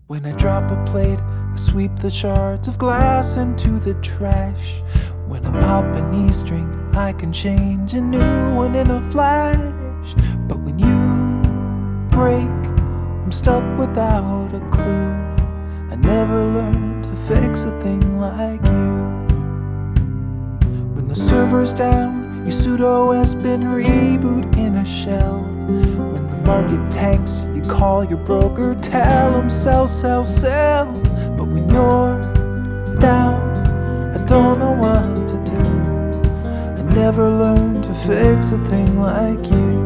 When I drop a plate, I sweep the shards of glass into the trash. When I pop an E-string, I can change a new one in a flash. But when you break, I'm stuck without a clue. I never learned to fix a thing like you. When the server's down, your pseudo-S bin reboot in a shell. When the market tanks, you call your broker, tell him sell, sell, sell. But when you're down, I don't know what to do. I never learned to fix a thing like you.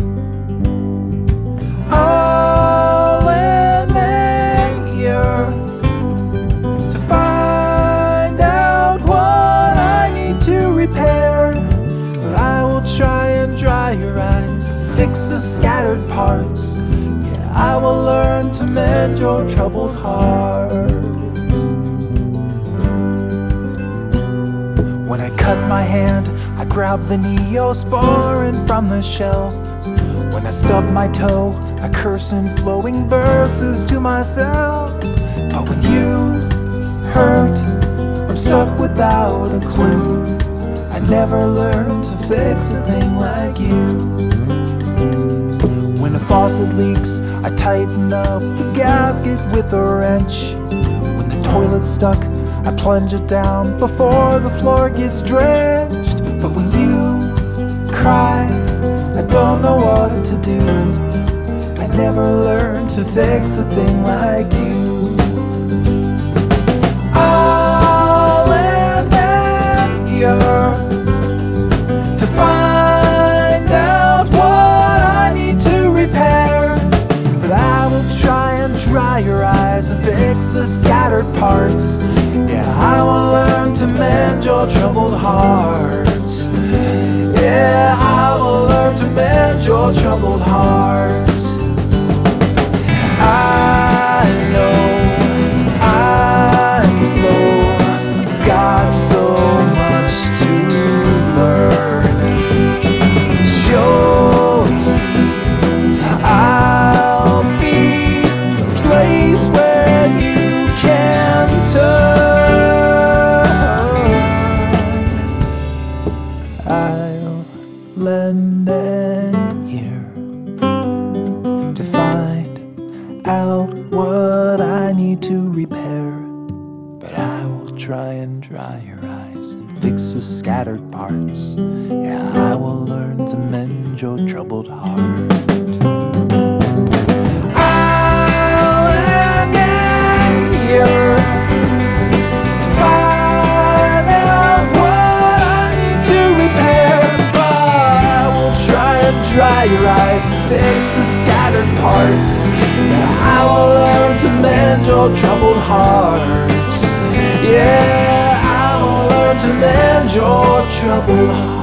I'll end here to find out what I need to repair. But I will try and dry your eyes, fix the scattered parts. Yeah, I will learn to mend your troubled heart. When I cut my hand, I grab the Neosporin from the shelf. When I stub my toe, I curse in flowing verses to myself. But when you hurt, I'm stuck without a clue. I never learned to fix a thing like you. When a faucet leaks, I tighten up the gasket with a wrench. When the toilet's stuck, I plunge it down before the floor gets drenched. But when you cry, I don't know what to do. I never learned to fix a thing like you. I'll end here to find out what I need to repair. But I will try and dry your eyes and fix the scattered parts. Yeah, I will learn to mend your troubled heart. Yeah, I will learn to mend your troubled heart. I know I'm slow, I've got so much to learn. You'll see, I'll be the place where you can turn. I'll lend an ear to find out what I need to repair. But I will try and dry your eyes and fix the scattered parts. Yeah, I will learn to mend your troubled heart. I'll end here to find out what I need to repair. But I will try and dry your eyes and fix the scattered parts. Yeah, I will learn to mend your troubled heart. Yeah, I will learn to mend your troubled heart.